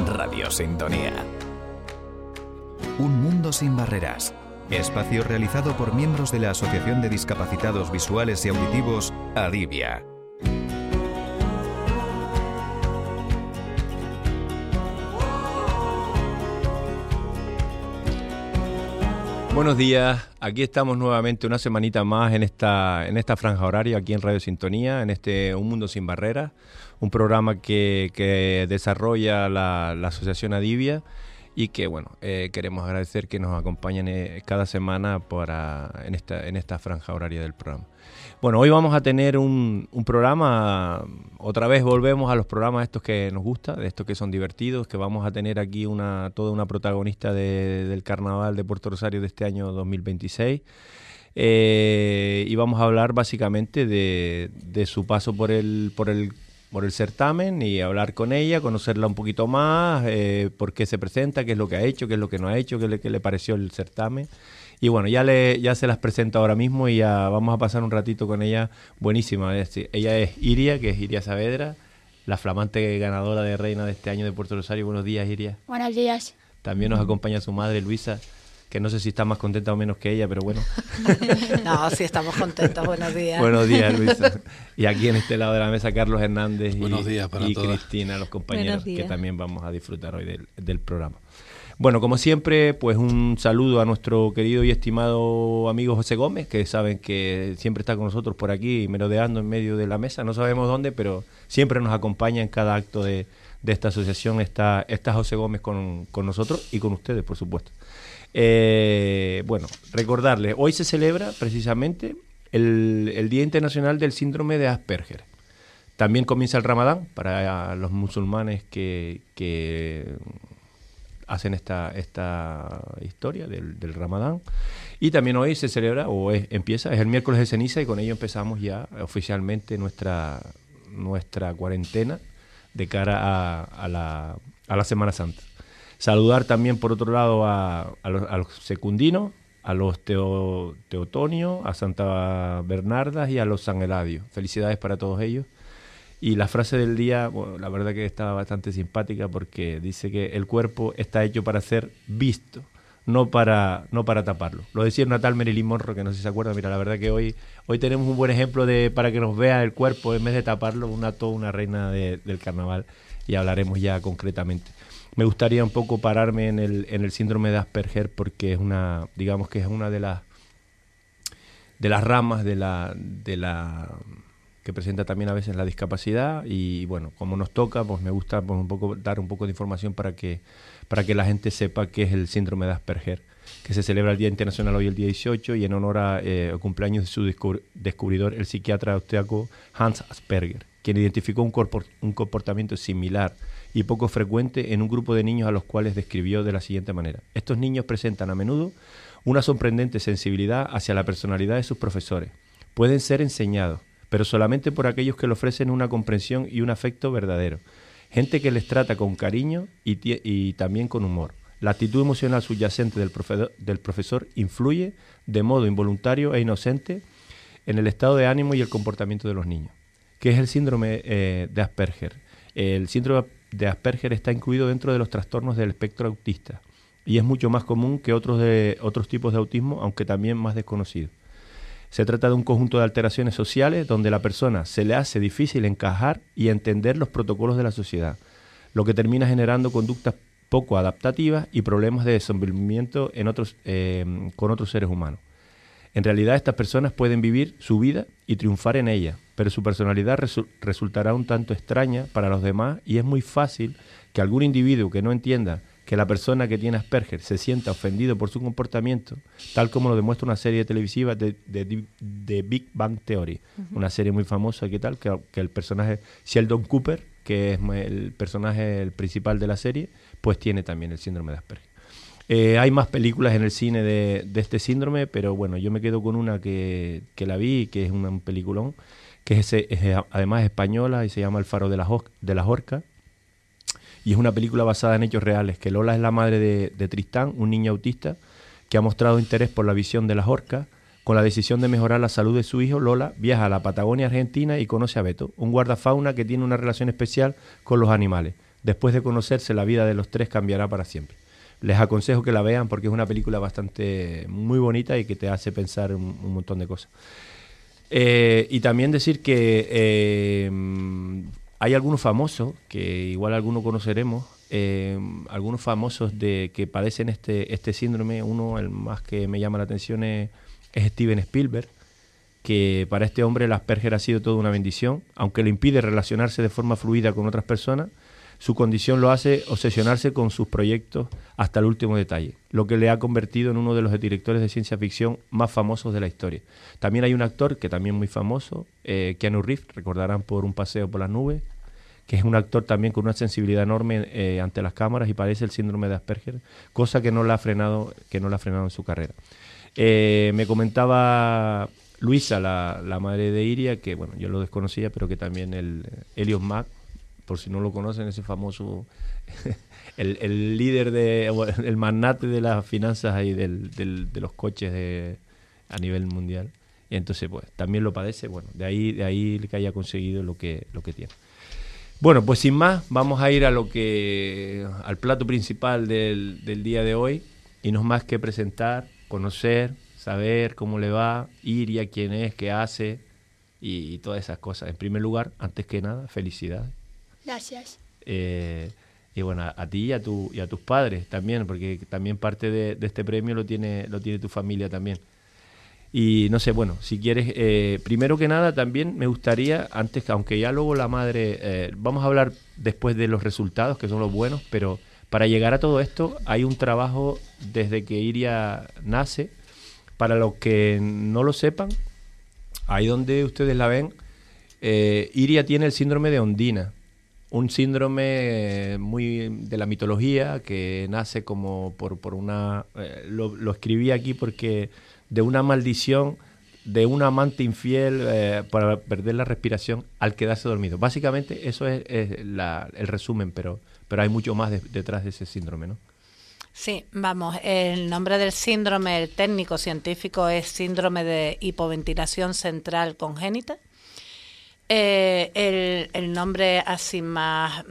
Radio Sintonía. Un mundo sin barreras. Espacio realizado por miembros de la Asociación de Discapacitados Visuales y Auditivos, Adivia. Buenos días, aquí estamos nuevamente una semanita más en esta franja horaria aquí en Radio Sintonía, en Un Mundo Sin Barreras, un programa que desarrolla la Asociación Adivia y que queremos agradecer que nos acompañen cada semana en esta franja horaria del programa. Bueno, hoy vamos a tener un programa, otra vez volvemos a los programas estos que nos gustan, de estos que son divertidos, que vamos a tener aquí toda una protagonista del Carnaval de Puerto Rosario de este año 2026. Y vamos a hablar básicamente de su paso por el certamen y hablar con ella, conocerla un poquito más, por qué se presenta, qué es lo que ha hecho, qué es lo que no ha hecho, qué le pareció el certamen. Y bueno, ya se las presento ahora mismo y ya vamos a pasar un ratito con ella buenísima. Ella es Iria, que es Iria Saavedra, la flamante ganadora de reina de este año de Puerto Rosario. Buenos días, Iria. Buenos días. También nos acompaña su madre, Luisa, que no sé si está más contenta o menos que ella, pero bueno. No, sí estamos contentos. Buenos días. Buenos días, Luisa. Y aquí en este lado de la mesa, Carlos Hernández y Cristina, los compañeros que también vamos a disfrutar hoy del programa. Bueno, como siempre, pues un saludo a nuestro querido y estimado amigo José Gómez, que saben que siempre está con nosotros por aquí, merodeando en medio de la mesa, no sabemos dónde, pero siempre nos acompaña en cada acto de esta asociación. Está José Gómez con nosotros y con ustedes, por supuesto. Recordarles, hoy se celebra precisamente el Día Internacional del Síndrome de Asperger. También comienza el Ramadán para los musulmanes que hacen esta historia del Ramadán, y también hoy se celebra es el miércoles de ceniza, y con ello empezamos ya oficialmente nuestra cuarentena de cara a la Semana Santa. Saludar también por otro lado a los secundinos, a los teotonios, a Santa Bernardas y a los San Eladio. Felicidades para todos ellos. Y la frase del día, la verdad que está bastante simpática, porque dice que el cuerpo está hecho para ser visto, no para taparlo. Lo decía una tal Marilyn Monroe, que no sé si se acuerda. Mira, la verdad que hoy tenemos un buen ejemplo para que nos vea el cuerpo en vez de taparlo, toda una reina del carnaval, y hablaremos ya concretamente. Me gustaría un poco pararme en el síndrome de Asperger, porque es una de las ramas de la que presenta también a veces la discapacidad, y bueno, como nos toca, pues me gusta dar un poco de información para que la gente sepa qué es el síndrome de Asperger, que se celebra el Día Internacional hoy, el día 18, y en honor al cumpleaños de su descubridor, el psiquiatra austríaco Hans Asperger, quien identificó un comportamiento similar y poco frecuente en un grupo de niños a los cuales describió de la siguiente manera: estos niños presentan a menudo una sorprendente sensibilidad hacia la personalidad de sus profesores. Pueden ser enseñados, pero solamente por aquellos que le ofrecen una comprensión y un afecto verdadero. Gente que les trata con cariño y también con humor. La actitud emocional subyacente del profesor influye de modo involuntario e inocente en el estado de ánimo y el comportamiento de los niños. ¿Qué es el síndrome de Asperger? El síndrome de Asperger está incluido dentro de los trastornos del espectro autista y es mucho más común que otros tipos de autismo, aunque también más desconocido. Se trata de un conjunto de alteraciones sociales donde a la persona se le hace difícil encajar y entender los protocolos de la sociedad, lo que termina generando conductas poco adaptativas y problemas de desenvolvimiento con otros seres humanos. En realidad, estas personas pueden vivir su vida y triunfar en ella, pero su personalidad resultará un tanto extraña para los demás, y es muy fácil que algún individuo que no entienda que la persona que tiene Asperger se sienta ofendido por su comportamiento, tal como lo demuestra una serie televisiva de Big Bang Theory, una serie muy famosa que el personaje Sheldon Cooper, que es el personaje principal de la serie, pues tiene también el síndrome de Asperger. Hay más películas en el cine de este síndrome, pero bueno, yo me quedo con una que la vi, que es un peliculón, que además española, y se llama El faro de las orcas. Y es una película basada en hechos reales, que Lola es la madre de Tristán, un niño autista que ha mostrado interés por la visión de las orcas. Con la decisión de mejorar la salud de su hijo, Lola viaja a la Patagonia Argentina y conoce a Beto, un guardafauna que tiene una relación especial con los animales. Después de conocerse, la vida de los tres cambiará para siempre. Les aconsejo que la vean porque es una película bastante muy bonita y que te hace pensar un montón de cosas. Y también decir que hay algunos famosos, que igual algunos conoceremos, algunos famosos que padecen este síndrome. Uno, el más que me llama la atención, es Steven Spielberg, que para este hombre el Asperger ha sido toda una bendición, aunque le impide relacionarse de forma fluida con otras personas. Su condición lo hace obsesionarse con sus proyectos hasta el último detalle, lo que le ha convertido en uno de los directores de ciencia ficción más famosos de la historia. También hay un actor que también es muy famoso, Keanu Reeves, recordarán por Un paseo por las nubes, que es un actor también con una sensibilidad enorme ante las cámaras y padece el síndrome de Asperger, cosa que no la ha frenado en su carrera. Me comentaba Luisa, la madre de Iria, que bueno, yo lo desconocía, pero que también Elon Musk, por si no lo conocen, ese famoso, el líder, el magnate de las finanzas ahí de los coches a nivel mundial. Y entonces, pues, también lo padece. Bueno, de ahí que haya conseguido lo que tiene. Bueno, pues sin más, vamos a ir al plato principal del día de hoy. Y no es más que presentar, conocer, saber cómo le va, Iria, quién es, qué hace y todas esas cosas. En primer lugar, antes que nada, felicidades. Gracias. Y bueno, a ti y a tus padres también, porque también parte de este premio lo tiene tu familia también. Y no sé, bueno, si quieres, primero que nada también me gustaría, aunque ya luego la madre, vamos a hablar después de los resultados, que son los buenos, pero para llegar a todo esto hay un trabajo desde que Iria nace. Para los que no lo sepan, ahí donde ustedes la ven, Iria tiene el síndrome de Ondina. Un síndrome muy de la mitología que nace como por una... lo escribí aquí porque de una maldición de un amante infiel para perder la respiración al quedarse dormido. Básicamente eso es el resumen, pero hay mucho más detrás de ese síndrome, ¿no? Sí, vamos, el nombre del síndrome, el técnico científico, es síndrome de hipoventilación central congénita. El nombre así más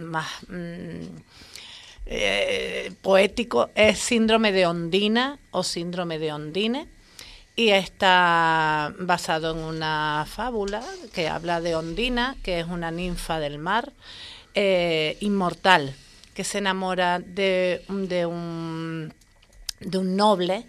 poético es síndrome de Ondina o síndrome de Ondine, y está basado en una fábula que habla de Ondina, que es una ninfa del mar, inmortal, que se enamora de un noble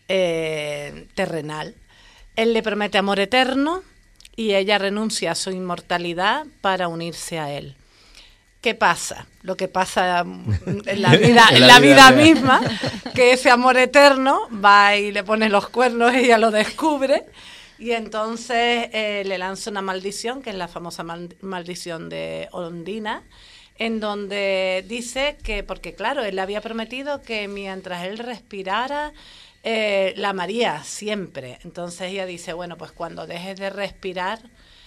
terrenal. Él le promete amor eterno y ella renuncia a su inmortalidad para unirse a él. ¿Qué pasa? Lo que pasa en la vida misma, que ese amor eterno va y le pone los cuernos, ella lo descubre, y entonces le lanza una maldición, que es la famosa maldición de Ondina, en donde dice que, porque claro, él le había prometido que mientras él respirara, la amaría siempre. Entonces ella dice, bueno, pues cuando dejes de respirar,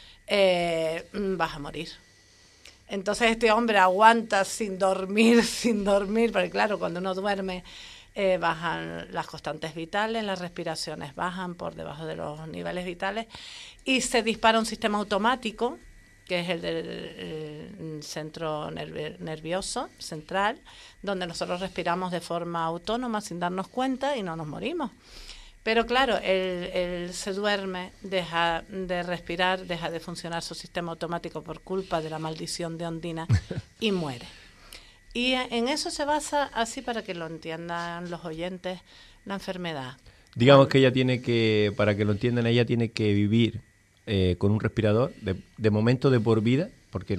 vas a morir. Entonces este hombre aguanta sin dormir, porque claro, cuando uno duerme bajan las constantes vitales, las respiraciones bajan por debajo de los niveles vitales y se dispara un sistema automático, que es el del centro nervioso central, donde nosotros respiramos de forma autónoma sin darnos cuenta y no nos morimos. Pero claro, él se duerme, deja de respirar, deja de funcionar su sistema automático por culpa de la maldición de Ondina y muere. Y en eso se basa, así para que lo entiendan los oyentes, la enfermedad. Digamos que ella tiene que, para que lo entiendan, ella tiene que vivir con un respirador, de momento de por vida, porque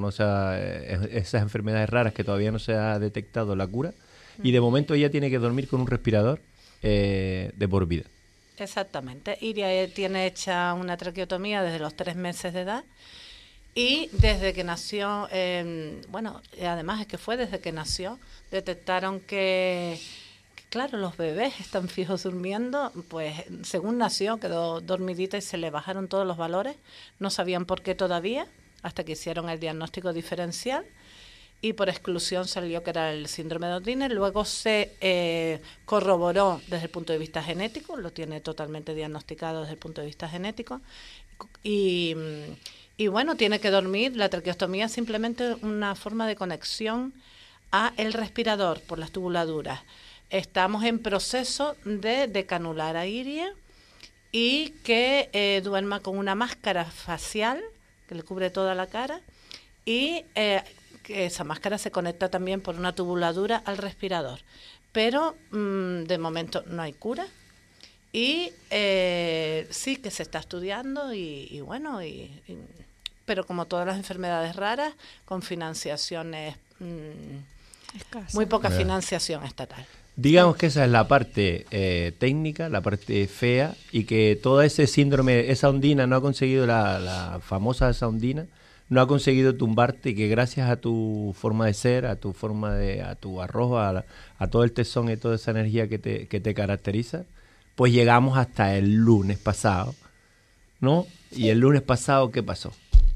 esas enfermedades raras que todavía no se ha detectado la cura, y de momento ella tiene que dormir con un respirador de por vida. Exactamente. Iria tiene hecha una traqueotomía desde los 3 meses de edad, y desde que nació, además es que fue desde que nació, detectaron que claro, los bebés están fijos durmiendo, pues según nació quedó dormidita y se le bajaron todos los valores, no sabían por qué todavía, hasta que hicieron el diagnóstico diferencial y por exclusión salió que era el síndrome de Ondina. Luego se corroboró desde el punto de vista genético, lo tiene totalmente diagnosticado desde el punto de vista genético, y Y bueno, tiene que dormir. La traqueostomía es simplemente una forma de conexión a el respirador por las tubuladuras. Estamos en proceso de decanular a Iria y que duerma con una máscara facial que le cubre toda la cara y que esa máscara se conecta también por una tubuladura al respirador. Pero de momento no hay cura y sí que se está estudiando y bueno, pero como todas las enfermedades raras, con financiaciones, muy poca financiación estatal. Digamos que esa es la parte técnica, la parte fea, y que todo ese síndrome, esa ondina no ha conseguido, la famosa esa ondina, no ha conseguido tumbarte, y que gracias a tu forma de ser, a tu forma de, a tu arrojo, a todo el tesón y toda esa energía que te caracteriza, pues llegamos hasta el lunes pasado, ¿no? Y el lunes pasado, ¿qué pasó?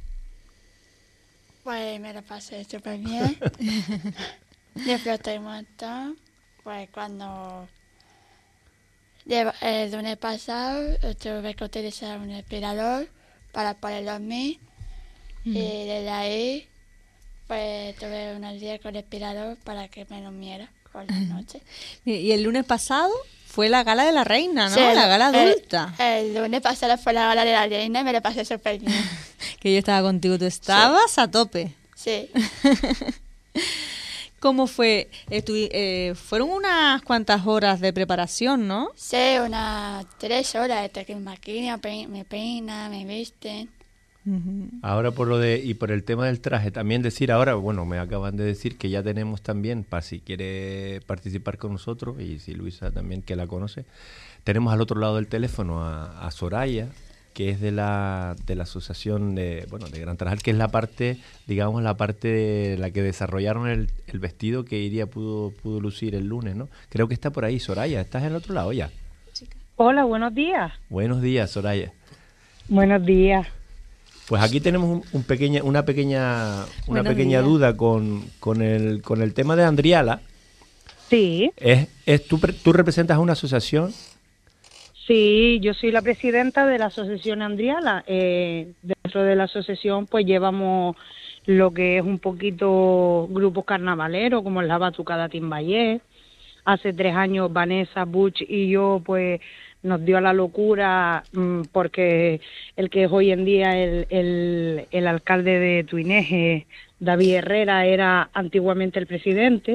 Pues me lo pasé súper bien. Disfruté un montón. Pues cuando el lunes pasado tuve que utilizar un respirador para poder dormir. Y desde ahí pues tuve unos días con respirador para que me durmiera por la noche. Y el lunes pasado fue la gala de la reina, ¿no? Sí, la gala adulta. El lunes pasado fue la gala de la reina y me lo pasé súper bien. Que yo estaba contigo, tú estabas a tope. Sí. ¿Cómo fue? Fueron unas cuantas horas de preparación, ¿no? Sí, unas 3 horas hasta que me maquillan, me peinan, me visten. Ahora y por el tema del traje, también decir ahora, bueno, me acaban de decir que ya tenemos también, para si quiere participar con nosotros, y si Luisa también, que la conoce, tenemos al otro lado del teléfono a Soraya, que es de la asociación de Gran Tarajal, que es la parte, digamos, la parte de la que desarrollaron el vestido que Iria pudo lucir el lunes, ¿no? Creo que está por ahí. Soraya, ¿estás en el otro lado ya? Hola, buenos días. Buenos días, Soraya. Buenos días. Pues aquí tenemos una pequeña duda con el tema de Andriala. Sí. ¿Tú representas a una asociación? Sí, yo soy la presidenta de la asociación Andriala. Dentro de la asociación pues llevamos lo que es un poquito grupos carnavaleros, como la Batucada Timbayé. Hace 3 años Vanessa, Butch y yo pues nos dio a la locura porque el que es hoy en día el alcalde de Tuineje, David Herrera, era antiguamente el presidente.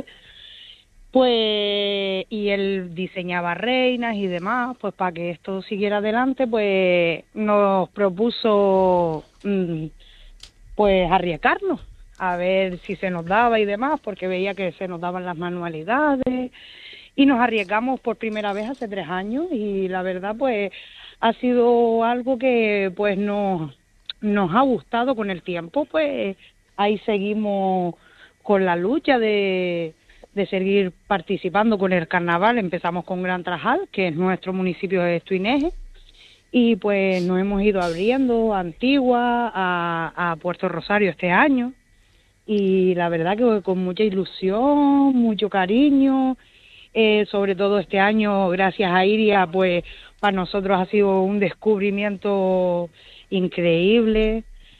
Pues, y él diseñaba reinas y demás, pues para que esto siguiera adelante, pues nos propuso pues arriesgarnos, a ver si se nos daba y demás, porque veía que se nos daban las manualidades, y nos arriesgamos por primera vez hace 3 años, y la verdad pues ha sido algo que pues nos ha gustado con el tiempo. Pues ahí seguimos con la lucha de seguir participando con el carnaval. Empezamos con Gran Tarajal, que es nuestro municipio de Tuineje, y pues nos hemos ido abriendo a Antigua, a Puerto Rosario este año, y la verdad que con mucha ilusión, mucho cariño, sobre todo este año, gracias a Iria, pues para nosotros ha sido un descubrimiento increíble.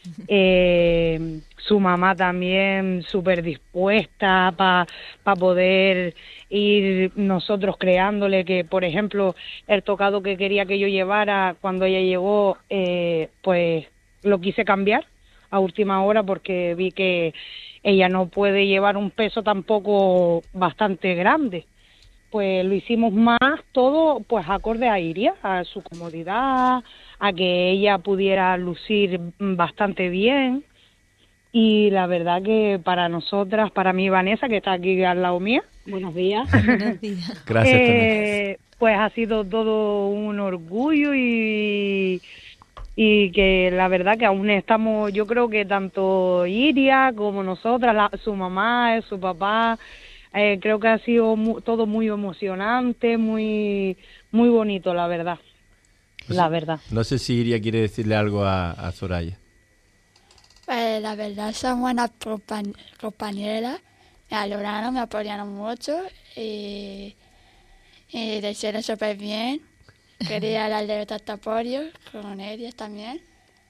Su mamá también súper dispuesta para poder ir nosotros creándole, que por ejemplo el tocado que quería que yo llevara cuando ella llegó, pues lo quise cambiar a última hora porque vi que ella no puede llevar un peso tampoco bastante grande. Pues lo hicimos más todo pues acorde a Iria, a su comodidad, a que ella pudiera lucir bastante bien. Y la verdad que para nosotras, para mí Vanessa, que está aquí al lado mía, buenos días. Buenos días. Gracias. Pues ha sido todo un orgullo y que la verdad que aún estamos, yo creo que tanto Iria como nosotras, su mamá, su papá, creo que ha sido todo muy emocionante, muy muy bonito, la verdad. La verdad. No sé si Iria quiere decirle algo a Soraya. Pues la verdad son buenas compañeras, me ayudaron, me apoyaron mucho y lo hicieron súper bien. Quería darle tanto apoyo con ellas también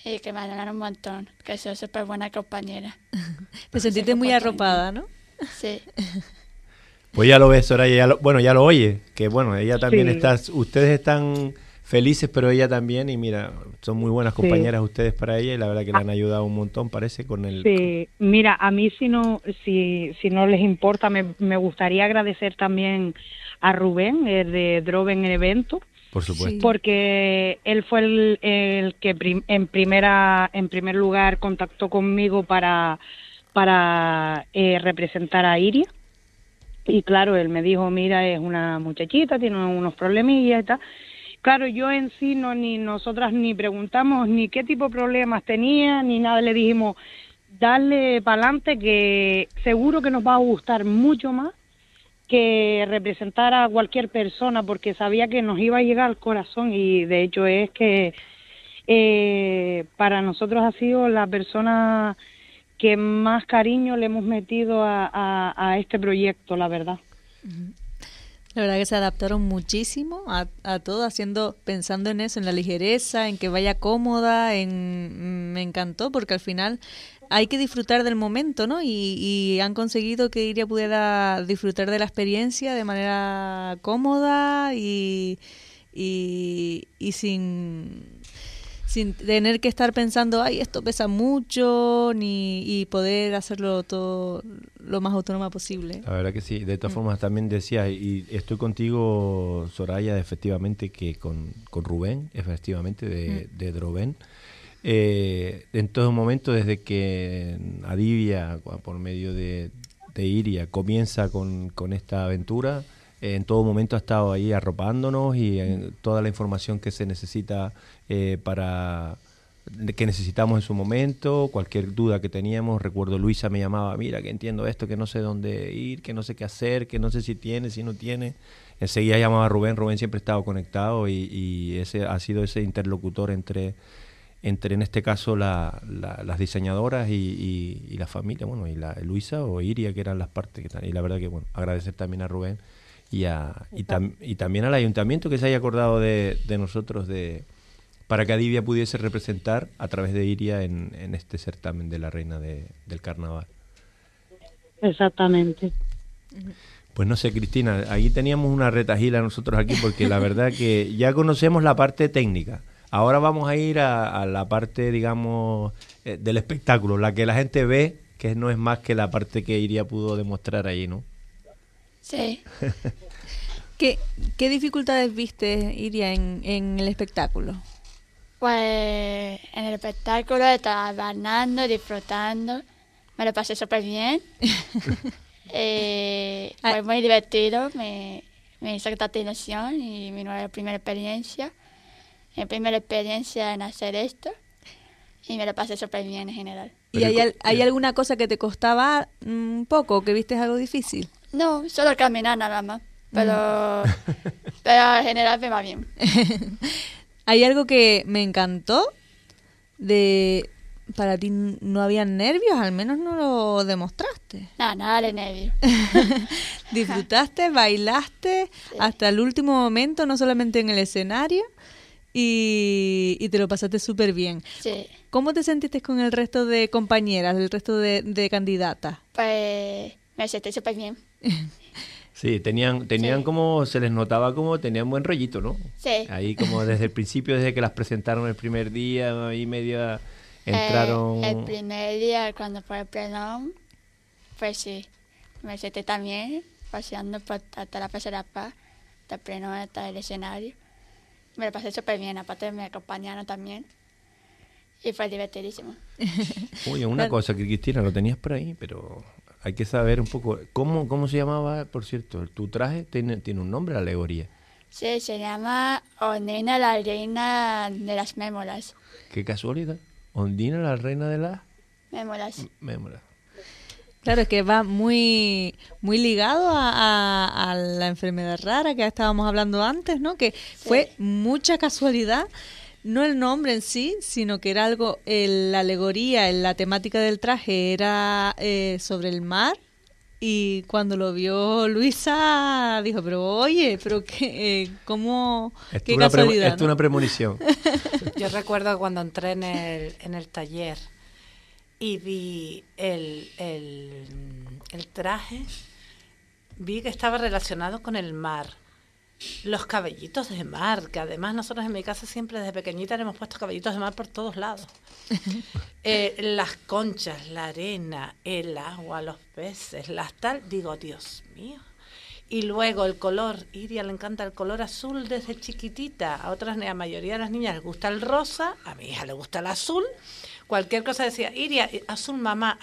y que me ayudaron un montón, que soy súper buena compañera. Te sentiste muy arropada, ¿no? Sí. Pues ya lo ves, Soraya, ya lo oye, que bueno, ella también Sí. está, ustedes están felices, pero ella también, y mira, son muy buenas compañeras ustedes para ella, y la verdad que le han ayudado un montón, parece, con el... Sí, mira, a mí si no les importa, me gustaría agradecer también a Rubén, el de Droven Evento, Por supuesto. Sí. porque él fue el que en primer lugar contactó conmigo para representar a Iria. Y claro, él me dijo, mira, es una muchachita, tiene unos problemillas y tal. Claro, yo en sí, ni nosotras ni preguntamos ni qué tipo de problemas tenía, ni nada. Le dijimos, darle para adelante, que seguro que nos va a gustar mucho más que representar a cualquier persona, porque sabía que nos iba a llegar al corazón. Y de hecho es que para nosotros ha sido la persona que más cariño le hemos metido a este proyecto, la verdad. La verdad que se adaptaron muchísimo a todo, pensando en eso, en la ligereza, en que vaya cómoda, me encantó, porque al final hay que disfrutar del momento, ¿no? Y han conseguido que Iria pudiera disfrutar de la experiencia de manera cómoda y sin tener que estar pensando, ay, esto pesa mucho, y poder hacerlo todo lo más autónoma posible. La verdad que sí, de todas formas también decía, y estoy contigo, Soraya, efectivamente, que con Rubén, efectivamente, de Droven, en todo momento, desde que Adivia, por medio de Iria, comienza con esta aventura, en todo momento ha estado ahí arropándonos, y en toda la información que se necesita que necesitamos en su momento, cualquier duda que teníamos. Recuerdo Luisa me llamaba, mira, que entiendo esto, que no sé dónde ir, que no sé qué hacer, que no sé si tiene, si no tiene. Enseguida llamaba a Rubén siempre ha estado conectado, y ese ha sido ese interlocutor entre en este caso las diseñadoras y la familia, bueno, y Luisa o Iria, que eran las partes que están. Y la verdad que, bueno, agradecer también a Rubén y también al ayuntamiento que se haya acordado de nosotros para que Adivia pudiese representar a través de Iria en este certamen de la Reina del Carnaval. Exactamente. Pues no sé, Cristina, ahí teníamos una retajila nosotros aquí, porque la verdad que ya conocemos la parte técnica. Ahora vamos a ir a la parte, digamos, del espectáculo, la que la gente ve, que no es más que la parte que Iria pudo demostrar ahí, ¿no? Sí. ¿Qué dificultades viste, Iria, en el espectáculo? Pues en el espectáculo estaba bailando, disfrutando, me lo pasé súper bien. Fue muy divertido, me hizo tanta ilusión, y mi primera experiencia. Mi primera experiencia en hacer esto, y me lo pasé súper bien en general. ¿Y hay alguna cosa que te costaba un poco, que viste algo difícil? No, solo caminar nada más, pero en general me va bien. Hay algo que me encantó, para ti no había nervios, al menos no lo demostraste. Nada de nervios. Disfrutaste, bailaste hasta el último momento, no solamente en el escenario, y te lo pasaste súper bien. Sí. ¿Cómo te sentiste con el resto de compañeras, el resto de candidatas? Pues me sentí súper bien. Sí, tenían Sí. como, se les notaba como tenían buen rollito, ¿no? Sí. Ahí como desde el principio, desde que las presentaron el primer día, ahí media entraron... El primer día cuando fue el plenón, pues sí, me sentí también paseando hasta la Plaza de la Paz, hasta el plenón, hasta el escenario. Me lo pasé súper bien, aparte me acompañaron también, y fue divertidísimo. Oye, una cosa que, Cristina, lo tenías por ahí, pero hay que saber un poco, ¿cómo se llamaba, por cierto? Tu traje tiene un nombre, la alegoría. Sí, se llama Ondina, la reina de las mémolas. Qué casualidad. Ondina, la reina de las Mémolas. mémoras. Claro, es que va muy muy ligado a la enfermedad rara que estábamos hablando antes, ¿no? Que fue mucha casualidad, no el nombre en sí, sino que era algo, la alegoría, la temática del traje era sobre el mar, Y cuando lo vio Luisa, dijo, pero oye, pero ¿cómo? Qué casualidad, Esto es una premonición. Yo recuerdo cuando entré en el taller y vi el traje, vi que estaba relacionado con el mar. Los cabellitos de mar, que además nosotros en mi casa siempre desde pequeñita le hemos puesto cabellitos de mar por todos lados. Las conchas, la arena, el agua, los peces, las tal, digo, Dios mío. Y luego el color, Iria le encanta el color azul desde chiquitita. A la mayoría de las niñas les gusta el rosa, a mi hija le gusta el azul. Cualquier cosa decía, Iria, azul mamá,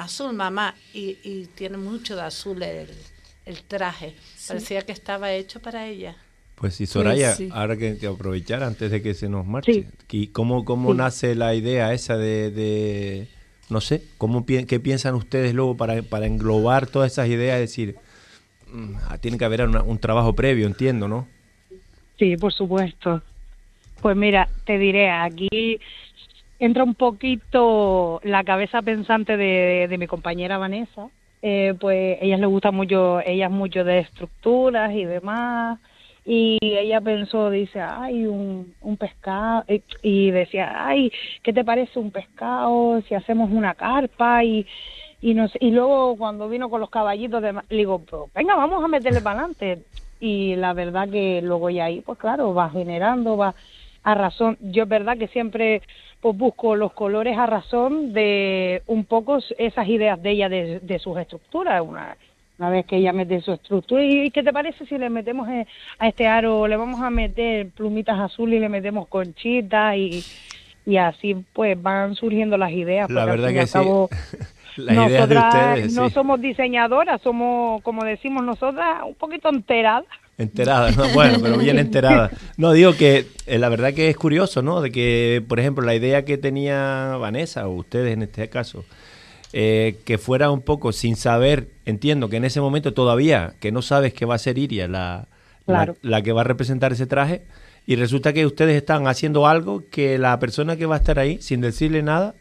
y tiene mucho de azul el traje. Sí. Parecía que estaba hecho para ella. Pues sí, Soraya, Pues sí. ahora que aprovechar antes de que se nos marche, sí. ¿Cómo sí. nace la idea esa de no sé, qué piensan ustedes luego para englobar todas esas ideas? Es decir, tiene que haber un trabajo previo, entiendo, ¿no? Sí, por supuesto. Pues mira, te diré, aquí entra un poquito la cabeza pensante de mi compañera Vanessa. Pues ella le gusta mucho, ella es mucho de estructuras y demás. Y ella pensó, dice, ay, un pescado, y decía, ay, ¿qué te parece un pescado si hacemos una carpa? Y luego cuando vino con los caballitos, le digo, pues venga, vamos a meterle para adelante. Y la verdad que luego ya ahí, pues claro, va generando, va a razón. Yo es verdad que siempre pues busco los colores a razón de un poco esas ideas de ella, de sus estructuras. Una vez que ella mete su estructura, ¿y qué te parece si le metemos a este aro, le vamos a meter plumitas azules y le metemos conchitas y así pues van surgiendo las ideas? La verdad que sí. Las ideas de ustedes, no sí. somos diseñadoras, somos, como decimos nosotras, un poquito enteradas. Enteradas, ¿no? Bueno, pero bien enteradas. No, digo que la verdad que es curioso, ¿no? De que, por ejemplo, la idea que tenía Vanessa, o ustedes en este caso, que fuera un poco sin saber, entiendo que en ese momento todavía, que no sabes que va a ser Iria claro. la que va a representar ese traje, y resulta que ustedes están haciendo algo que la persona que va a estar ahí, sin decirle nada,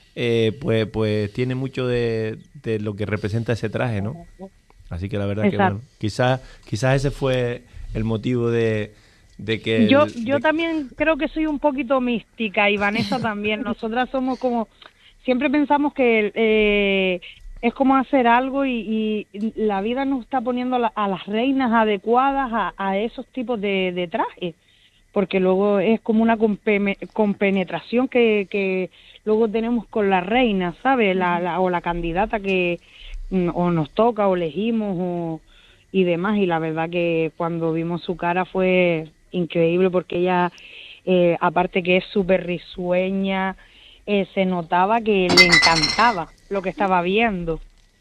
pues tiene mucho de lo que representa ese traje, ¿no? Así que la verdad Exacto. que bueno, quizás ese fue el motivo de que... Yo también creo que soy un poquito mística, y Vanessa también. Nosotras somos como... Siempre pensamos que es como hacer algo y la vida nos está poniendo a las reinas adecuadas a esos tipos de trajes, porque luego es como una compenetración que luego tenemos con la reina, ¿sabes? O la candidata que o nos toca o elegimos y demás. Y la verdad que cuando vimos su cara fue increíble, porque ella, aparte que es súper risueña, se notaba que le encantaba lo que estaba viendo.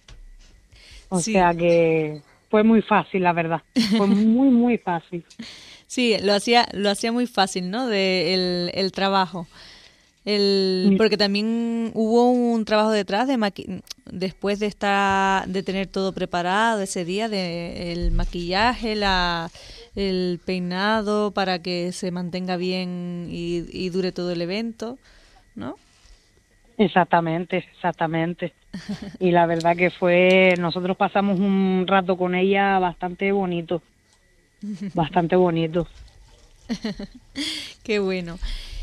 O sí. sea que fue muy fácil, la verdad. Fue muy, muy fácil. Sí, lo hacía muy fácil, ¿no? El trabajo. Porque también hubo un trabajo detrás después de tener todo preparado ese día, el maquillaje, el peinado para que se mantenga bien y dure todo el evento, ¿no? Exactamente. Y la verdad que nosotros pasamos un rato con ella bastante bonito. Qué bueno.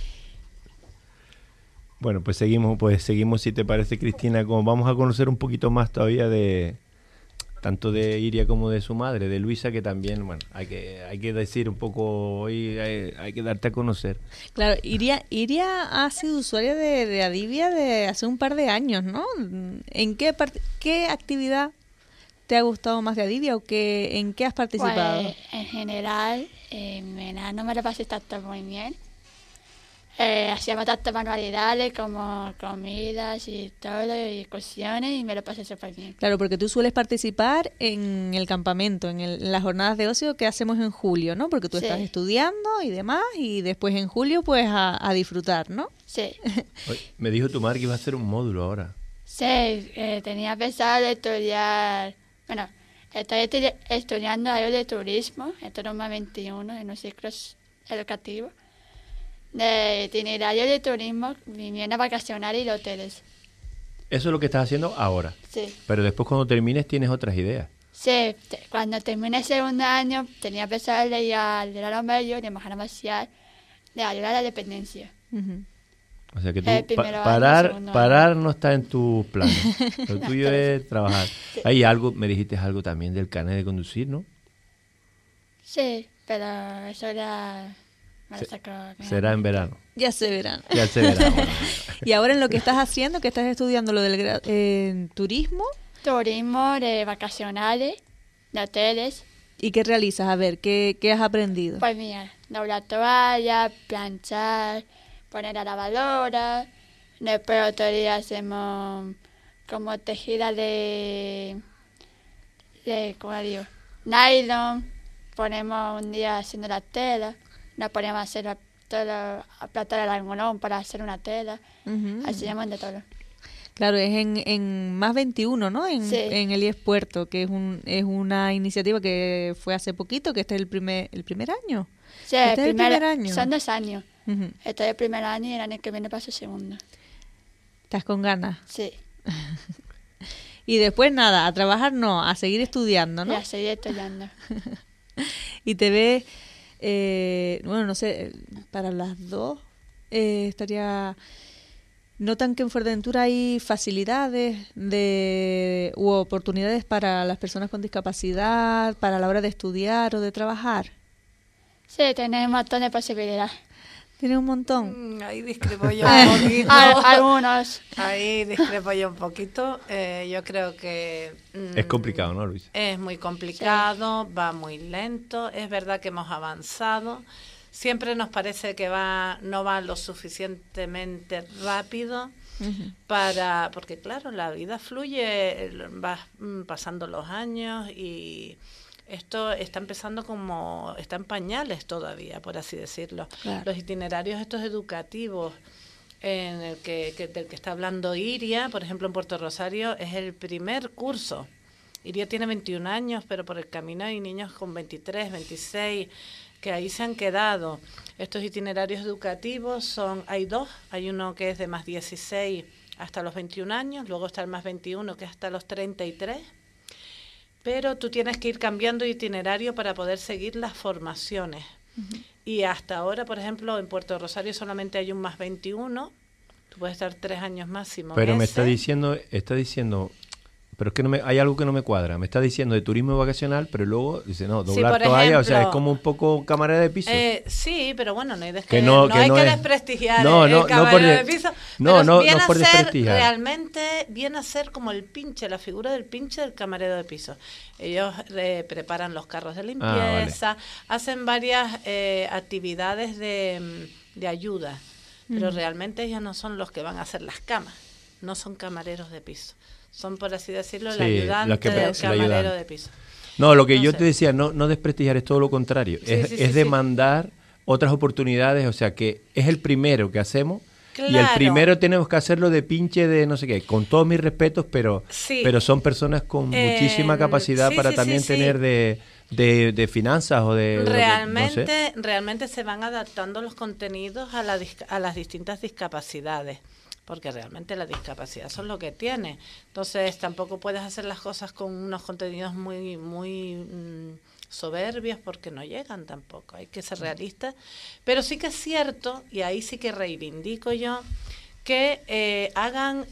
Bueno, pues seguimos, si te parece, Cristina, como vamos a conocer un poquito más todavía tanto de Iria como de su madre, de Luisa, que también, bueno, hay que decir un poco, hoy hay que darte a conocer. Claro, Iria ha sido usuaria de Adivia de hace un par de años, ¿no? ¿En qué actividad te ha gustado más de Adivia o en qué has participado? Pues, en general, en verano me lo pasé tanto muy bien. Hacíamos tantas manualidades como comidas y todo, y excursiones, y me lo pasé súper bien. Claro, porque tú sueles participar en el campamento, en las jornadas de ocio que hacemos en julio, ¿no? Porque tú Sí. estás estudiando y demás, y después en julio pues a disfrutar, ¿no? Sí. Oye, me dijo tu madre que iba a hacer un módulo ahora. Sí, tenía pensado de estudiar, bueno, estoy estudiando algo de turismo, en Toroma 21, en un ciclo educativo, de itinerario de turismo, vivienda vacacional y de hoteles. Eso es lo que estás haciendo ahora. Sí. Pero después cuando termines tienes otras ideas. Sí, cuando terminé el segundo año tenía pensado leer a los medios de mejora marcial de ayuda a la dependencia. Ujú. O sea que tú, El primero año, segundo parar no está en tus planes. Lo tuyo es trabajar. Sí. Hay algo, me dijiste algo también del carnet de conducir, ¿no? Sí, pero eso era... Me lo sacó mi Será mamá. en verano. Ya se verán. Ya se verá. Bueno. Y ahora en lo que estás haciendo, que estás estudiando lo del turismo, Turismo de vacacionales, de hoteles. ¿y qué realizas? A ver, ¿qué has aprendido? Pues mira, doblar toalla, planchar, poner a lavadora. Después otro día hacemos como tejida ¿cómo digo? Nylon. Ponemos un día haciendo la tela. Nos ponemos a hacer a platar el algodón para hacer una tela. Ujú. Hacemos de todo. Claro, es en Más 21, ¿no? Sí. En Elías Puerto, que es una iniciativa que fue hace poquito, que este es el primer año. Sí, ¿Este es el primer año? Son 2 años. Ujú. Este es el primer año y el año que viene paso el segundo. ¿Estás con ganas? Sí, Y después nada, a trabajar no, a seguir estudiando, ¿no? ya seguí estudiando. Y te ves, bueno, no sé, para las dos estaría... ¿Notan que en Fuerteventura hay facilidades u oportunidades para las personas con discapacidad, para la hora de estudiar o de trabajar? Sí, tenés un montón de posibilidades. Tiene un montón. Ahí discrepo yo un poquito. Algunos. Ahí discrepo yo un poquito. Yo creo que... Es complicado, ¿no, Luis? Es muy complicado, va muy lento. Es verdad que hemos avanzado. Siempre nos parece que no va lo suficientemente rápido porque claro, la vida fluye, va pasando los años y esto está empezando está en pañales todavía, por así decirlo. Claro. Los itinerarios estos educativos en el del que está hablando Iria, por ejemplo en Puerto Rosario, es el primer curso. Iria tiene 21 años, pero por el camino hay niños con 23, 26, que ahí se han quedado. Estos itinerarios educativos hay dos. Hay uno que es de más 16 hasta los 21 años, luego está el más 21 que es hasta los 33. Pero tú tienes que ir cambiando de itinerario para poder seguir las formaciones. Y hasta ahora, por ejemplo, en Puerto Rosario solamente hay un más 21. Tú puedes estar 3 años máximo. Pero me ese. está diciendo, pero es que hay algo que no me cuadra. Me está diciendo de turismo vacacional, pero luego dice, no, doblar por toalla, o sea, ejemplo, es como un poco camarera de piso. Sí, pero bueno, no hay, Que no hay que es- desprestigiar no, el no camarero por- de piso. no, pero no, viene no por a ser desprestigiar. realmente, viene a ser como el pinche, la figura del pinche del camarero de piso. Ellos preparan los carros de limpieza, hacen varias actividades de ayuda, pero realmente ellos no son los que van a hacer las camas, no son camareros de piso. Son, por así decirlo, el Sí, ayudante los que- del el camarero ayudante. de piso. No, lo que No yo sé. te decía, no desprestigiar, es todo lo contrario. Sí, es sí, es sí, demandar otras oportunidades, o sea, que es el primero que hacemos. Y el Claro. primero tenemos que hacerlo de pinche de no sé qué, con todos mis respetos, pero Sí. son personas con muchísima capacidad sí, para sí, también sí, sí. tener de finanzas o de... lo que- no sé. Realmente se van adaptando los contenidos a las distintas discapacidades, porque realmente la discapacidad son lo que tiene. Entonces tampoco puedes hacer las cosas con unos contenidos muy soberbios porque no llegan tampoco, hay que ser realistas. Pero sí que es cierto, y ahí sí que reivindico yo, que hagan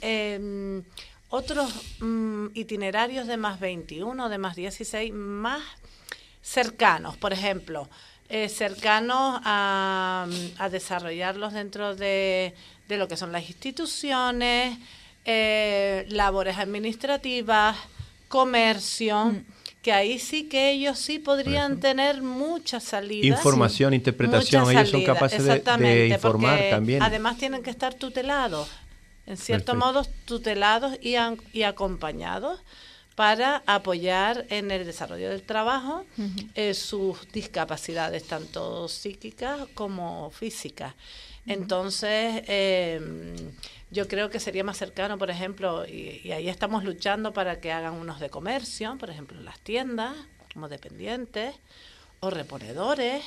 otros itinerarios de más 21, de más 16, más cercanos, por ejemplo, cercanos a desarrollarlos dentro de lo que son las instituciones, labores administrativas, comercio, que ahí sí que ellos sí podrían tener muchas salidas. Información, interpretación, muchas ellos son salidas, capaces de exactamente, informar porque también. Además tienen que estar tutelados, en cierto Perfecto. modo tutelados y acompañados para apoyar en el desarrollo del trabajo sus discapacidades, tanto psíquicas como físicas. Entonces, yo creo que sería más cercano, por ejemplo, y ahí estamos luchando para que hagan unos de comercio, por ejemplo, en las tiendas, como dependientes, o reponedores,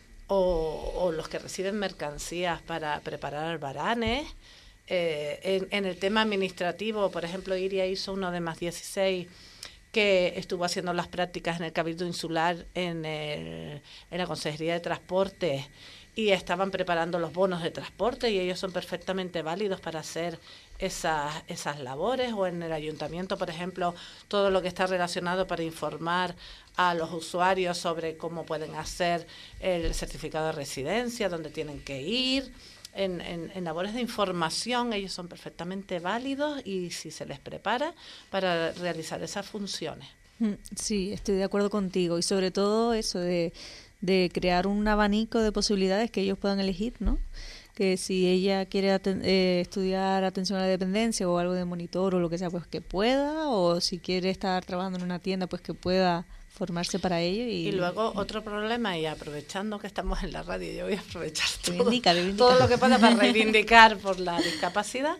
o los que reciben mercancías para preparar albaranes. En el tema administrativo, por ejemplo, Iria hizo uno de más 16, que estuvo haciendo las prácticas en el Cabildo Insular, en la Consejería de Transporte, y estaban preparando los bonos de transporte, y ellos son perfectamente válidos para hacer esas labores, o en el ayuntamiento, por ejemplo, todo lo que está relacionado para informar a los usuarios sobre cómo pueden hacer el certificado de residencia, dónde tienen que ir. En labores de información ellos son perfectamente válidos, y si se les prepara para realizar esas funciones. Sí, estoy de acuerdo contigo, y sobre todo eso de crear un abanico de posibilidades que ellos puedan elegir, ¿no? Que si ella quiere estudiar atención a la dependencia o algo de monitor o lo que sea, pues que pueda, o si quiere estar trabajando en una tienda, pues que pueda formarse para ello. Y luego otro problema, y aprovechando que estamos en la radio, yo voy a aprovechar reivindica. todo lo que pueda para reivindicar por la discapacidad.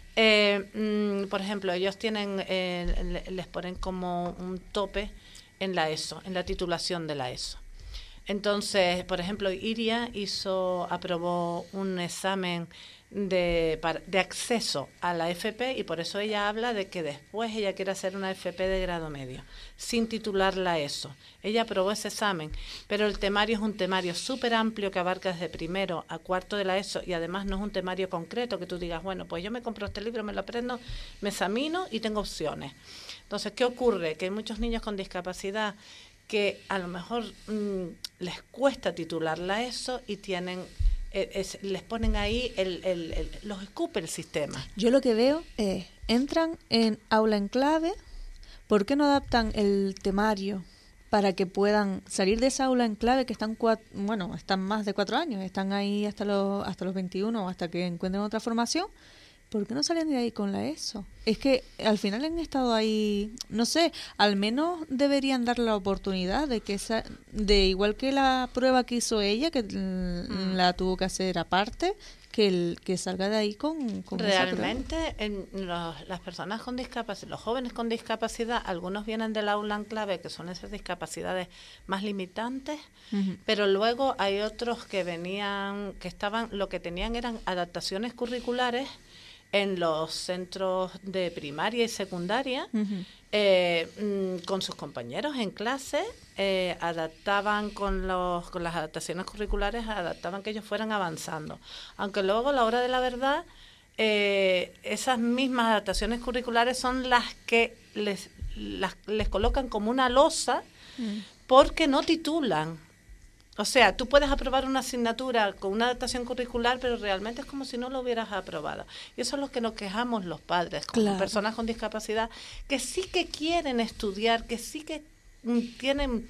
Por ejemplo, ellos tienen, les ponen como un tope en la ESO, en la titulación de la ESO. Entonces, por ejemplo, Iria aprobó un examen de acceso a la FP, y por eso ella habla de que después ella quiere hacer una FP de grado medio, sin titular la ESO. Ella aprobó ese examen, pero el temario es un temario súper amplio que abarca desde primero a cuarto de la ESO, y además no es un temario concreto que tú digas, bueno, pues yo me compro este libro, me lo aprendo, me examino y tengo opciones. Entonces, ¿qué ocurre? Que hay muchos niños con discapacidad que a lo mejor les cuesta titular la ESO, y tienen les ponen ahí, los escupe el sistema. Yo lo que veo es, entran en aula en clave, ¿por qué no adaptan el temario para que puedan salir de esa aula en clave que están más de 4 años, están ahí hasta los 21, hasta que encuentren otra formación? ¿Por qué no salen de ahí con la ESO? Es que al final han estado ahí, no sé, al menos deberían dar la oportunidad de igual que la prueba que hizo ella, que la tuvo que hacer aparte, que salga de ahí con realmente las personas con discapacidad, los jóvenes con discapacidad, algunos vienen del aula en clave, que son esas discapacidades más limitantes, pero luego hay otros que lo que tenían eran adaptaciones curriculares en los centros de primaria y secundaria, con sus compañeros en clase, adaptaban con las adaptaciones curriculares, adaptaban que ellos fueran avanzando. Aunque luego, a la hora de la verdad, esas mismas adaptaciones curriculares son las que les colocan como una losa, porque no titulan. O sea, tú puedes aprobar una asignatura con una adaptación curricular, pero realmente es como si no lo hubieras aprobado. Y eso es lo que nos quejamos los padres, como personas con discapacidad, que sí que quieren estudiar, que sí que tienen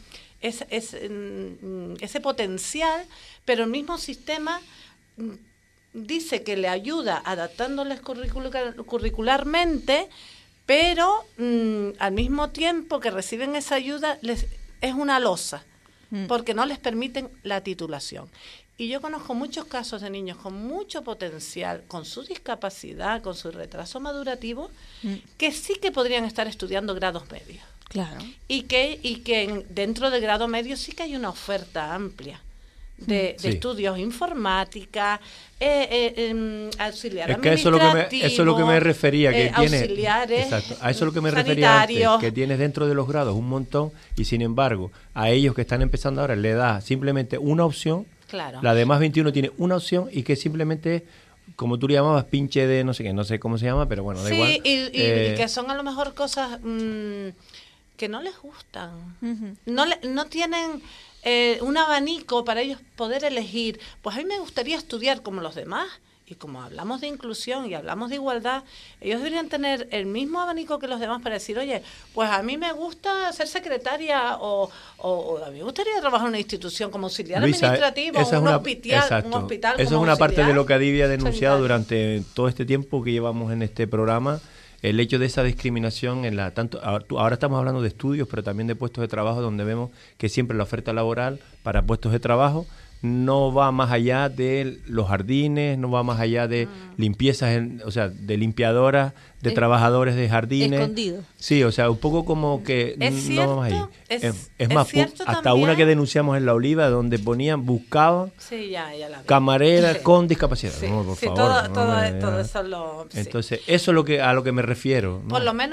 ese potencial, pero el mismo sistema dice que le ayuda adaptándoles curricularmente, pero al mismo tiempo que reciben esa ayuda, es una losa, porque no les permiten la titulación. Y yo conozco muchos casos de niños con mucho potencial, con su discapacidad, con su retraso madurativo, que sí que podrían estar estudiando grados medios. Claro. Y que dentro del grado medio sí que hay una oferta amplia de estudios, informática, auxiliar administrativo, eso es lo que me refería, que auxiliares, exacto, a eso es lo que me refería antes, que tienes dentro de los grados un montón, y sin embargo a ellos que están empezando ahora le da simplemente una opción. Claro. La de más 21 tiene una opción, y que simplemente, como tú le llamabas, pinche de no sé qué, no sé cómo se llama, pero bueno, da igual. Y que son a lo mejor cosas que no les gustan. No tienen un abanico para ellos poder elegir. Pues a mí me gustaría estudiar como los demás. Y como hablamos de inclusión y hablamos de igualdad, ellos deberían tener el mismo abanico que los demás para decir, oye, pues a mí me gusta ser secretaria, o a mí me gustaría trabajar en una institución como auxiliar administrativo, un hospital como auxiliar. Eso es una parte de lo que Adivia ha denunciado durante todo este tiempo que llevamos en este programa, el hecho de esa discriminación ahora estamos hablando de estudios, pero también de puestos de trabajo, donde vemos que siempre la oferta laboral para puestos de trabajo no va más allá de los jardines, no va más allá de limpiezas, de limpiadoras, de trabajadores de jardines. Escondido. Sí, o sea, un poco como que no va más allá. Es más, hasta también, una que denunciamos en La Oliva, donde buscaban camareras con discapacidad. Sí, no, por favor. Todo eso Entonces, eso es a lo que me refiero, ¿no? Por lo menos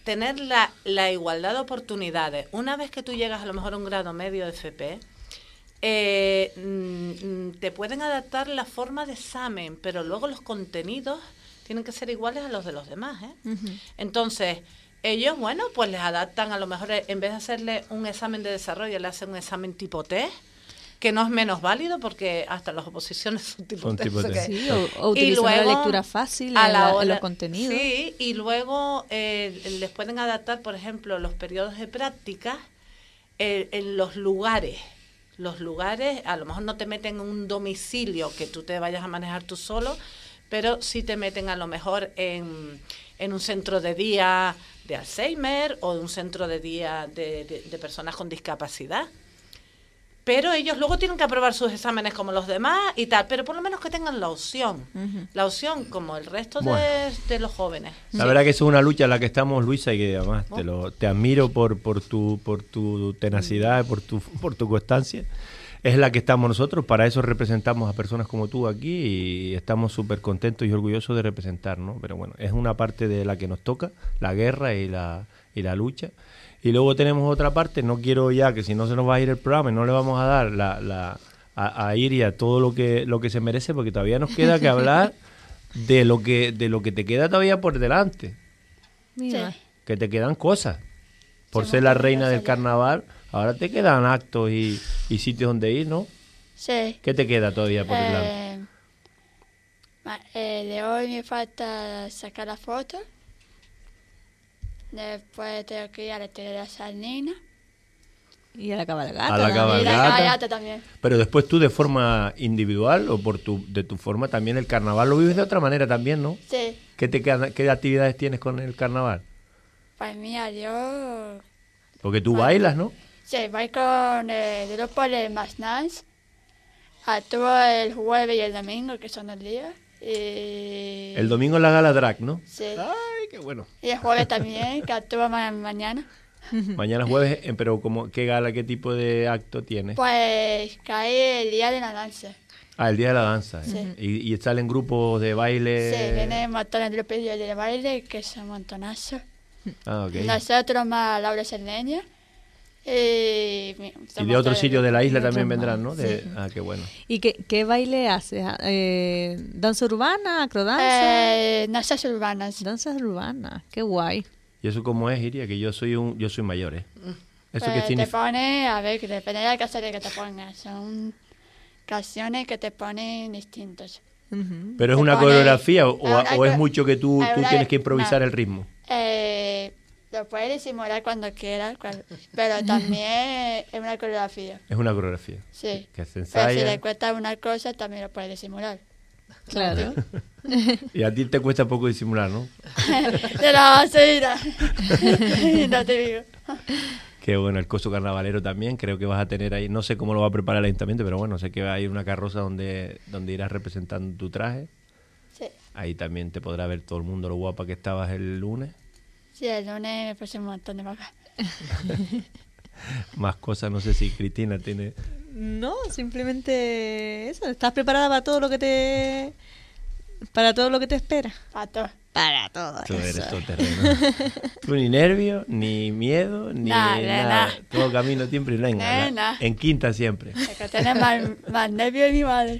tener la igualdad de oportunidades. Una vez que tú llegas a lo mejor a un grado medio de FP, te pueden adaptar la forma de examen, pero luego los contenidos tienen que ser iguales a los de los demás, ¿eh? Entonces, ellos, bueno, pues les adaptan, a lo mejor en vez de hacerle un examen de desarrollo, le hacen un examen tipo test, que no es menos válido porque hasta las oposiciones son tipo test. Sí, o utilizar la lectura fácil en los contenidos. Sí, y luego les pueden adaptar, por ejemplo, los periodos de práctica en los lugares. Los lugares, a lo mejor no te meten en un domicilio que tú te vayas a manejar tú solo, pero sí te meten a lo mejor en un centro de día de Alzheimer o un centro de día de personas con discapacidad. Pero ellos luego tienen que aprobar sus exámenes como los demás y tal, pero por lo menos que tengan la opción. La opción como el resto de los jóvenes. La verdad que eso es una lucha en la que estamos, Luisa, y que además te admiro por tu tenacidad, por tu constancia. Es la que estamos nosotros, para eso representamos a personas como tú aquí y estamos súper contentos y orgullosos de representar, ¿no? Pero bueno, es una parte de la que nos toca, la guerra y la lucha. Y luego tenemos otra parte, no quiero ya, que si no se nos va a ir el programa y no le vamos a dar a Iria todo lo que se merece, porque todavía nos queda que hablar de lo que te queda todavía por delante. Mira. Sí. Que te quedan cosas. Por Sí, ser la muchas reina cosas del ya. carnaval, ahora te quedan actos y sitios donde ir, ¿no? Sí. ¿Qué te queda todavía por delante? De hoy me falta sacar la foto. Después tengo que ir a la tele de la Sardina. Y a la cabalgata. A la también. Y la Cabalgata. cabalgata también. Pero después tú de forma individual o de tu forma también el carnaval lo vives de otra manera también, ¿no? Sí. ¿Qué actividades tienes con el carnaval? Pues mira, yo... Porque tú bailas, ¿no? Sí, voy con el grupo de Más Nice. Actúo el jueves y el domingo, que son los días. Y... El domingo en la gala drag, ¿no? Sí. Ay, qué bueno. Y el jueves también, que actúo mañana. Mañana jueves, pero ¿qué gala, qué tipo de acto tienes? Pues cae el día de la danza. Ah, el día de la danza. Sí. Y salen grupos de baile. Sí, vienen montones de grupos de baile, que son montonazos. Ah, ok. Nosotros más Laura Cerdeña. Y de otros sitios de la isla otros también más, vendrán, ¿no? sí. Ah, qué bueno. ¿Y qué baile haces? ¿Danza urbana? ¿Acrodanza? Danzas urbanas. Danza urbana, qué guay. ¿Y eso cómo es, Iria? Que yo soy mayor, ¿eh? ¿Eso Pues qué te significa? pone, a ver, que depende de la canción que te pongas. Son canciones que te ponen distintos. Ujú. ¿Pero es te una pone- coreografía o una es mucho que tú una- tienes que improvisar no. el ritmo? Lo puedes disimular cuando quieras, pero también es una coreografía. Es una coreografía. Sí. Que se Pero si ensaya. le cuesta una cosa, también lo puedes disimular. Claro. Y a ti te cuesta poco disimular, ¿no? De la vaselina. No te digo. Qué bueno, el coso carnavalero también, creo que vas a tener ahí, no sé cómo lo va a preparar el ayuntamiento, pero bueno, sé que va a ir una carroza donde irás representando tu traje. Sí. Ahí también te podrá ver todo el mundo lo guapa que estabas el lunes. Sí, el lunes me puse un montón de mapas. Más cosas, no sé si Cristina tiene... No, simplemente eso. ¿Estás preparada para todo lo que te espera? Pato. Para todo Tú eres eso. todo terreno. Tú ni nervio, ni miedo, ni Nah, nada. nah. Todo camino siempre venga. Nah. En quinta siempre. Es que tiene más nervios de mi madre.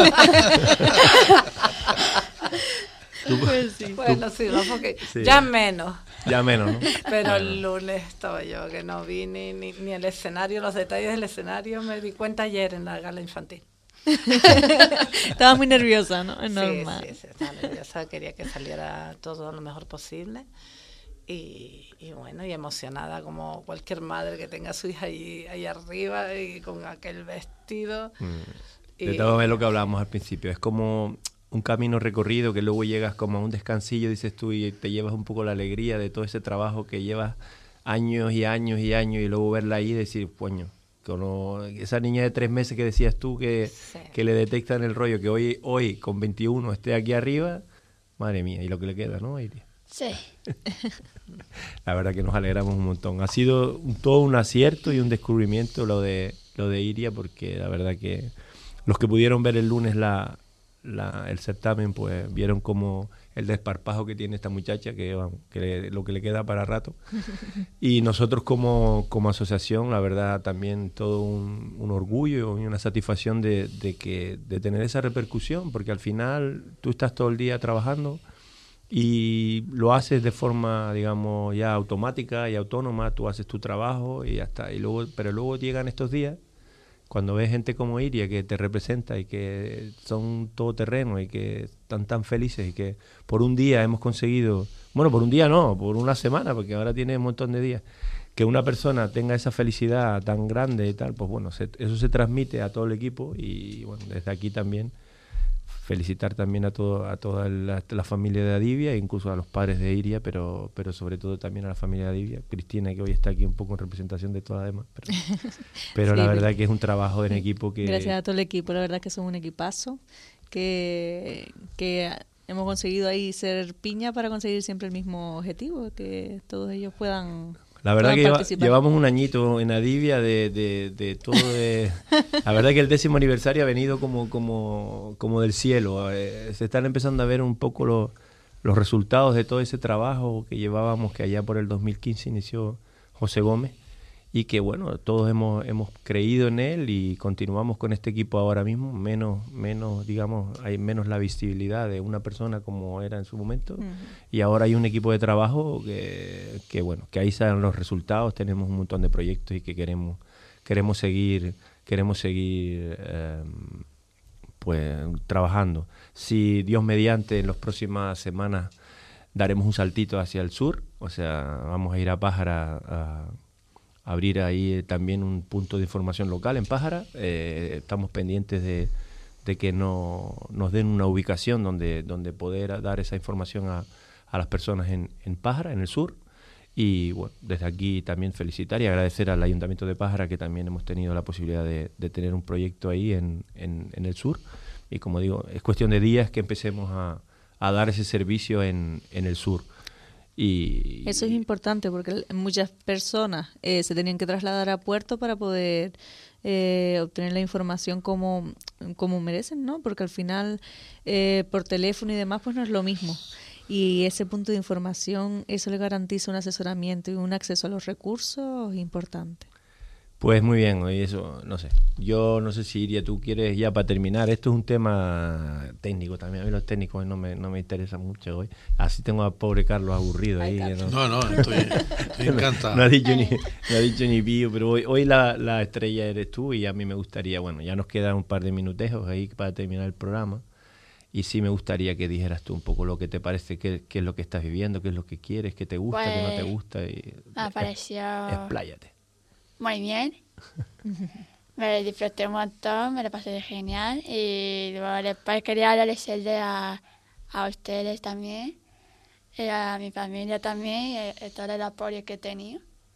Pues sí. Bueno, sí, no, porque Sí. ya menos. Ya menos, ¿no? Pero el lunes estaba yo, que no vi ni el escenario, los detalles del escenario, me di cuenta ayer en la gala infantil. Estabas muy nerviosa, ¿no? Es Sí, normal. sí, estaba nerviosa, quería que saliera todo lo mejor posible. Y bueno, y emocionada como cualquier madre que tenga a su hija ahí arriba y con aquel vestido. De todo es lo que hablábamos al principio. Es como un camino recorrido que luego llegas como a un descansillo, dices tú, y te llevas un poco la alegría de todo ese trabajo que llevas años y años y años, y luego verla ahí y decir, coño, esa niña de 3 meses que decías tú que le detectan el rollo, que hoy con 21 esté aquí arriba, madre mía, y lo que le queda, ¿no, Iria? Sí. La verdad que nos alegramos un montón. Ha sido todo un acierto y un descubrimiento lo de Iria, porque la verdad que los que pudieron ver el lunes la el certamen, pues vieron como el desparpajo que tiene esta muchacha, lo que le queda para rato. Y nosotros como asociación, la verdad, también todo un orgullo y una satisfacción de tener esa repercusión, porque al final tú estás todo el día trabajando y lo haces de forma, digamos, ya automática y autónoma. Tú haces tu trabajo y ya está. Pero luego llegan estos días, cuando ves gente como Iria que te representa y que son todoterreno y que están tan felices y que por un día hemos conseguido, bueno, por un día no, por una semana, porque ahora tiene un montón de días, que una persona tenga esa felicidad tan grande y tal, pues bueno, eso se transmite a todo el equipo. Y bueno, desde aquí también felicitar también a toda la familia de Adivia, incluso a los padres de Iria, pero sobre todo también a la familia de Adivia. Cristina, que hoy está aquí un poco en representación de todas las demás. Pero sí, la verdad que es un trabajo en equipo que... Gracias a todo el equipo, la verdad que son un equipazo, que hemos conseguido ahí ser piña para conseguir siempre el mismo objetivo, que todos ellos puedan... La verdad que llevamos un añito en Adivia de todo. La verdad que el 10º aniversario ha venido como del cielo. Se están empezando a ver un poco los resultados de todo ese trabajo que llevábamos, que allá por el 2015 inició José Gómez, y que bueno, todos hemos creído en él y continuamos con este equipo ahora mismo. Menos digamos, hay menos la visibilidad de una persona como era en su momento, y ahora hay un equipo de trabajo que bueno, que ahí salen los resultados. Tenemos un montón de proyectos y que queremos seguir pues trabajando. Si Dios mediante, en las próximas semanas daremos un saltito hacia el sur, o sea, vamos a ir a Pájara a abrir ahí también un punto de información local en Pájara. Estamos pendientes de que nos den una ubicación donde poder dar esa información a las personas en Pájara, en el sur. Y bueno, desde aquí también felicitar y agradecer al Ayuntamiento de Pájara, que también hemos tenido la posibilidad de tener un proyecto ahí en el sur. Y como digo, es cuestión de días que empecemos a dar ese servicio en el sur. Y eso es importante, porque muchas personas se tenían que trasladar a Puerto para poder obtener la información como merecen, ¿no? Porque al final por teléfono y demás pues no es lo mismo, y ese punto de información, eso le garantiza un asesoramiento y un acceso a los recursos importante. Pues muy bien, hoy eso, no sé. Yo no sé si, Iria, tú quieres ya para terminar. Esto es un tema técnico también. A mí los técnicos no me interesan mucho hoy. Así tengo a pobre Carlos aburrido ahí. No, estoy encantado. No ha dicho ni pío, pero hoy la estrella eres tú, y a mí me gustaría, bueno, ya nos quedan un par de minutejos ahí para terminar el programa. Y sí me gustaría que dijeras tú un poco lo que te parece, qué es lo que estás viviendo, qué es lo que quieres, qué te gusta, pues, qué no te gusta. Y me pareció... Expláyate. Muy bien. Me disfruté un montón, me lo pasé genial. Y luego después quería agradecerle a ustedes también, y a mi familia también, y todo el apoyo que he tenido.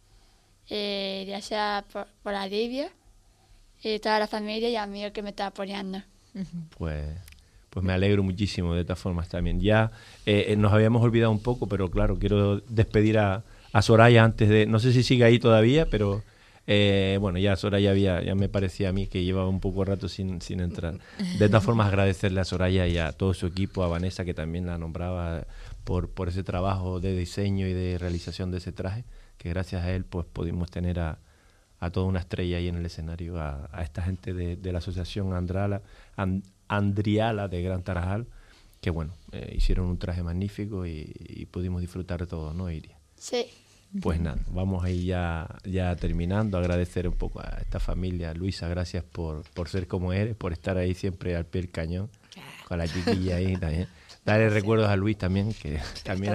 Y gracias por Adivia y toda la familia y amigos que me están apoyando. Pues me alegro muchísimo de todas formas también. Ya nos habíamos olvidado un poco, pero claro, quiero despedir a Soraya antes de... No sé si sigue ahí todavía, pero... bueno, ya Soraya ya me parecía a mí que llevaba un poco de rato sin entrar. De todas formas, agradecerle a Soraya y a todo su equipo, a Vanessa, que también la nombraba, por ese trabajo de diseño y de realización de ese traje, que gracias a él pues pudimos tener a toda una estrella ahí en el escenario, a esta gente de la asociación Andriala de Gran Tarajal, que bueno, hicieron un traje magnífico y pudimos disfrutar de todo, ¿no, Iria? Sí. Pues nada, vamos ahí ya terminando. Agradecer un poco a esta familia. Luisa, gracias por ser como eres, por estar ahí siempre al pie del cañón, con la chiquilla ahí también. Darle recuerdos a Luis también, que también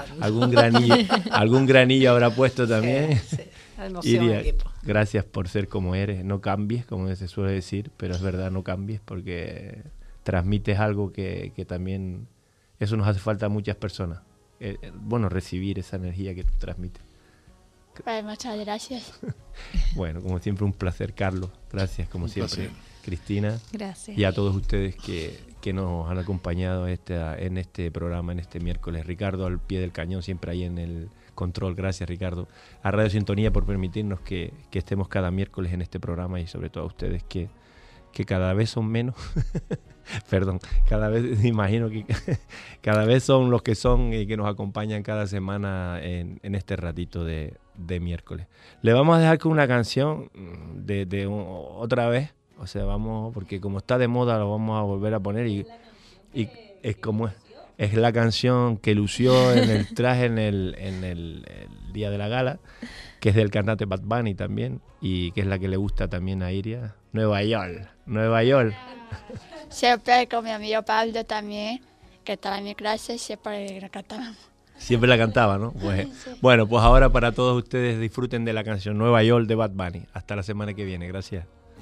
algún granillo habrá puesto también. Sí. Iria, gracias por ser como eres. No cambies, como se suele decir, pero es verdad, no cambies, porque transmites algo que también... Eso nos hace falta a muchas personas. Bueno, recibir esa energía que tú transmites. Pues muchas gracias. Bueno, como siempre, un placer, Carlos. Gracias, como siempre, Cristina. Gracias. Y a todos ustedes que nos han acompañado en este programa, en este miércoles. Ricardo al pie del cañón, siempre ahí en el control. Gracias, Ricardo. A Radio Sintonía por permitirnos que estemos cada miércoles en este programa, y sobre todo a ustedes que cada vez son menos Perdón, cada vez imagino que cada vez son los que son y que nos acompañan cada semana en este ratito de miércoles. Le vamos a dejar con una canción otra vez, o sea, vamos, porque como está de moda lo vamos a volver a poner y es como es la canción que lució en el traje en el día de la gala, que es del cantante Bad Bunny también y que es la que le gusta también a Iria, Nueva York. Siempre con mi amigo Pablo también, que estaba en mi clase, siempre la cantábamos. Siempre la cantaba, ¿no? Pues, sí. Bueno, pues ahora para todos ustedes disfruten de la canción Nueva York de Bad Bunny. Hasta la semana que viene. Gracias.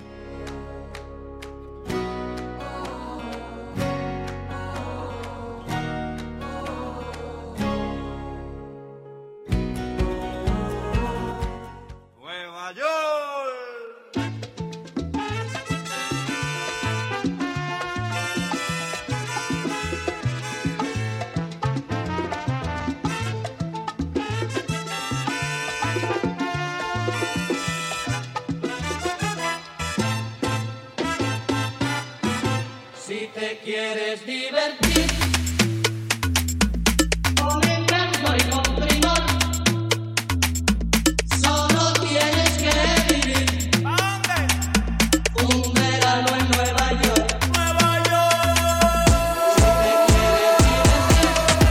¿Quieres divertir? Con encanto y con primor. Solo tienes que vivir. ¿A dónde? Un verano en Nueva York. ¡Nueva York! Si te quieres divertir.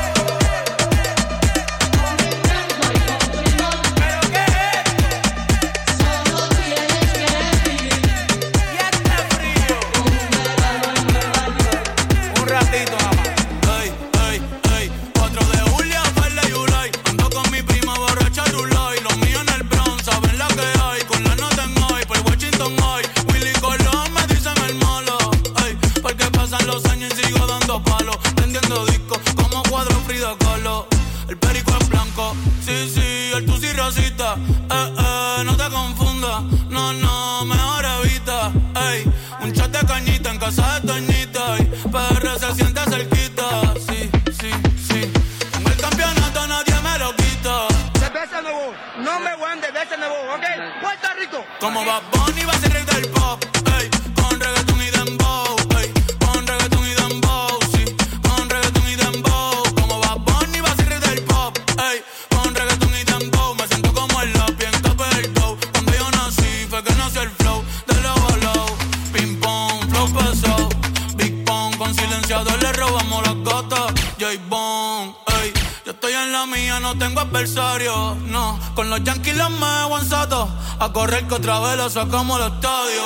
Con encanto y con primor. ¿Pero qué es? Solo tienes que vivir. Y este frío. Un verano en Nueva York. Un ratito nada más. Ey, ey, ey. 4 de julio, Farley y Ulay. Ando con mi prima borracha Rulay. Los míos en el Bronx, saben la que hay. Con la nota en hoy, por Washington hoy. Willy Colón me dicen el malo. Ey, porque pasan los años y sigo dando palos. Prendiendo discos como cuadro Frida Kahlo. El perico es blanco, sí, sí, el tusi rosita. No te confundas, no, mejor evita. Ey, un chat de cañita en casa de Toñita. Y PR se siente cerquita, sí. Tengo el campeonato, nadie me lo quita. Cerveza nuevo, no me voy de cerveza nuevo, ¿ok? Puerto Rico. Como Bad Bunny va a ser rey del pop, ey, con reggaeton y dembow, ey, con reggaeton y dembow, sí, con reggaeton y dembow. Como Bad Bunny va a ser rey del pop, ey, con reggaeton y dembow. Me siento como el lápiz en tope del dough. Cuando yo nací fue que nació el flow de low low. Ping pong, flow pesado, Big Pong, con silenciador le robamos las gatas. J-Bone, ey, yo estoy en la mía, no tengo adversario, no. Con los Yankees los me aguanzato. A correr que otra vez lo sacamos al estadio.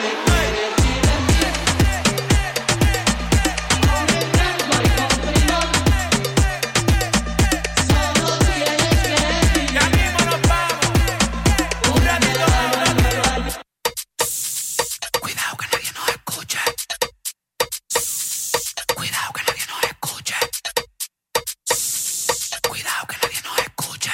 Cuidado que nadie nos escuche. Cuidado que nadie nos escuche. Cuidado que nadie nos escuche.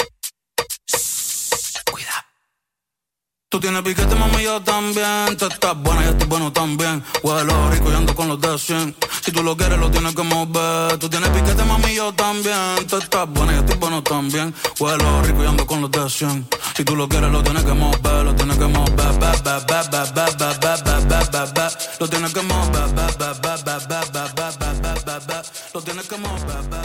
Cuidado. Tú tienes piquete, mami, yo también. Tú estás buena, yo estoy bueno también. Huelo rico y ando con los de 100. Si tú lo quieres, lo tienes que mover. Tú tienes piquete, mami, yo también. Tú estás buena, yo estoy bueno también. Huelo rico y ando con los de 100. Si tú lo quieres, lo tienes que mover. Lo tienes que mover. Lo tienes que mover. Lo tienes que mover.